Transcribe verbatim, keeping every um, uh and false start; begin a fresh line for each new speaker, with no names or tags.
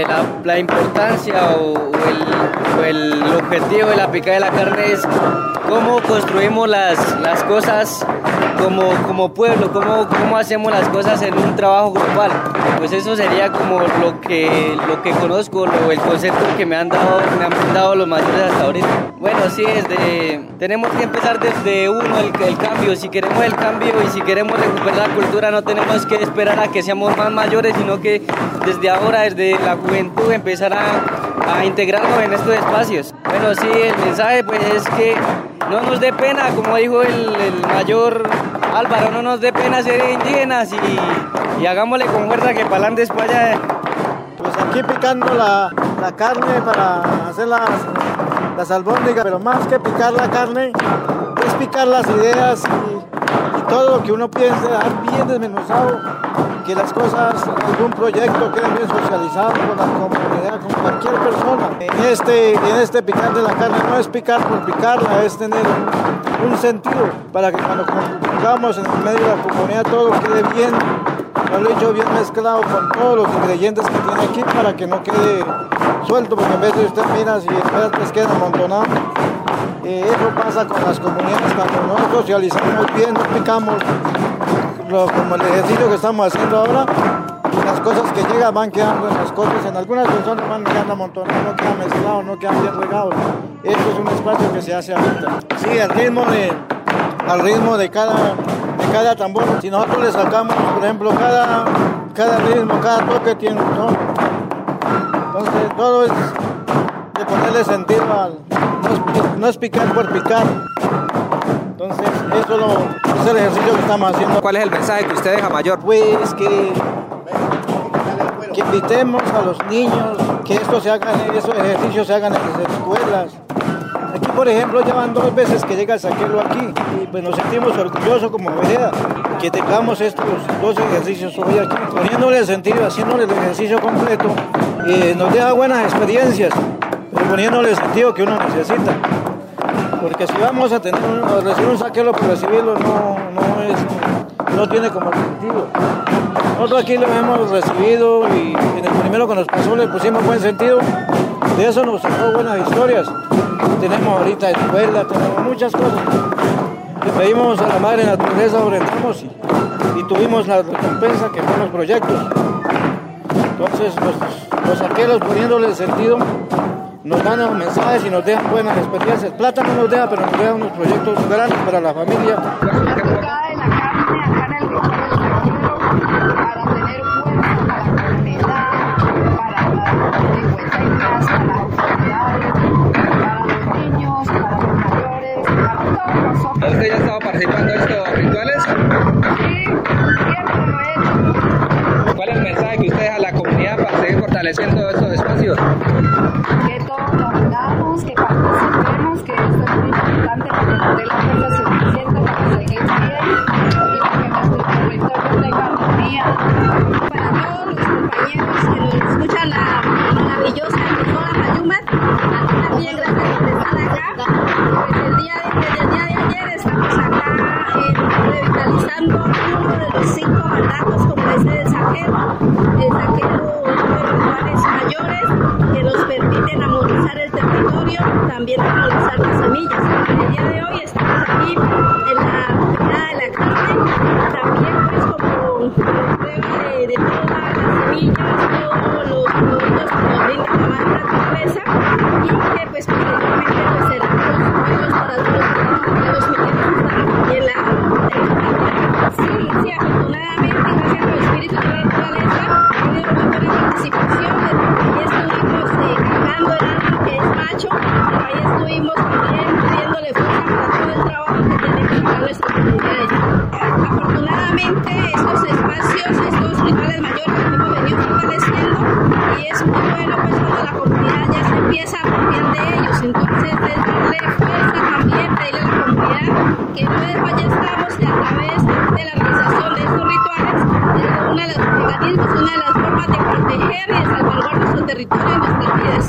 eh, la, la importancia o, o, el, o el objetivo de la picada de la carne es cómo construimos las, las cosas como, como pueblo, cómo, cómo hacemos las cosas en un trabajo grupal. Pues eso sería como lo que, lo que conozco, lo, el concepto que me han dado, me han dado los mayores hasta ahorita. Bueno, sí, desde, tenemos que empezar desde uno el, el cambio. Si queremos el cambio y si queremos recuperar la cultura, no tenemos que esperar a que seamos más mayores, sino que desde ahora, desde la juventud, empezar a, a integrarnos en estos espacios. Bueno, sí, el mensaje pues es que no nos dé pena, como dijo el, el mayor Álvaro, no nos dé pena ser indígenas y, y hagámosle con fuerza que para adelante es para allá.
Pues aquí picando la, la carne para hacer las, las albóndigas, pero más que picar la carne, es picar las ideas y, y todo lo que uno piensa, dejar bien desmenuzado, que las cosas, algún proyecto quede bien socializado con la comunidad, con cualquier persona. En este, en este picar de la carne no es picar por picarla, es tener un, un sentido para que cuando pongamos en el medio de la comunidad todo quede bien, lo he hecho bien mezclado con todos los ingredientes que tiene aquí para que no quede suelto, porque en vez de usted mira si después queda amontonado. Eh, eso pasa con las comunidades, cuando no socializamos bien, no picamos lo, como el ejercicio que estamos haciendo ahora, las cosas que llegan van quedando en las cosas, en algunas personas van quedando amontonadas, no quedan mezclados, no quedan bien regados. Esto es un espacio que se hace ahorita. Sí, al ritmo de, al ritmo de cada, de cada tambor. Si nosotros le sacamos, por ejemplo, cada, cada ritmo, cada toque tiene un tono. Entonces todo es de ponerle sentido al, no es, no es picar por picar. Entonces eso lo, es el ejercicio que estamos haciendo.
¿Cuál es el mensaje que usted deja, mayor?
Pues que, que invitemos a los niños, que esto se haga, esos ejercicios se hagan en las escuelas. Aquí, por ejemplo, llevan dos veces que llega el saquero aquí y pues nos sentimos orgullosos como vereda que tengamos estos dos ejercicios hoy aquí, poniéndole el sentido, haciéndole el ejercicio completo, y nos deja buenas experiencias, pero poniéndole el sentido que uno necesita. Porque si vamos a tener un, a recibir un saquero por recibirlo, no, no, es, no tiene como sentido. Nosotros aquí lo hemos recibido y en el primero que nos pasó le pusimos buen sentido. De eso nos sacó buenas historias. Tenemos ahorita escuela, tenemos muchas cosas. Le pedimos a la madre naturaleza, orientamos y, y tuvimos la recompensa que fueron los proyectos. Entonces los, los saqueros poniéndole el sentido nos dan los mensajes y nos dejan buenas experiencias. Plata no nos deja, pero nos deja unos proyectos grandes para la familia.
La picada de la carne acá en el grupo del saquero para tener fuerza para la comunidad, para las delincuencias, para las autoridades, para los niños, para los mayores, para todos nosotros.
¿Usted ya estaba participando en estos rituales?
Sí, siempre lo he hecho.
¿Cuál es el mensaje que usted deja a la comunidad para seguir fortaleciendo estos espacios?
Que todos nos unamos, que participemos, que esto es muy importante para que nos dé la fuerza suficiente para seguir bien y para que nuestro territorio tenga armonía. Para todos los compañeros que nos escuchan la maravillosa emisora Mayumat, a ti también gracias por estar acá. Pues el día de, desde el día de ayer estamos acá eh, revitalizando uno de los cinco mandatos, como es el saquero, el saquero de rituales mayores que nos permiten armonizar el territorio, también armonizar las semillas. El día de hoy estamos aquí en la picada de la carne, también pues como prueba de, de todas las semillas, todos los productos que nos brinda la madre naturaleza y que pues posteriormente pues serán los buenos para todos los que los metemos también la sí, sí, afortunadamente gracias al espíritu de la naturaleza ha habido muy buena participación. Ahí estuvimos eh, cargando el árbol que es macho, pero ahí estuvimos también pidiéndole fuerza para todo el trabajo que tiene que hacer nuestra comunidad. Afortunadamente estos espacios, estos rituales mayores que hemos venido fortaleciendo y es muy bueno pues cuando la comunidad ya se empieza a apropiar de ellos, entonces es darle fuerza también, pedirle a la comunidad que no desfallezcamos y a través de la realización de estos rituales es uno de los mecanismos, una de las formas de proteger y de salvaguardar nuestro territorio y nuestras vidas.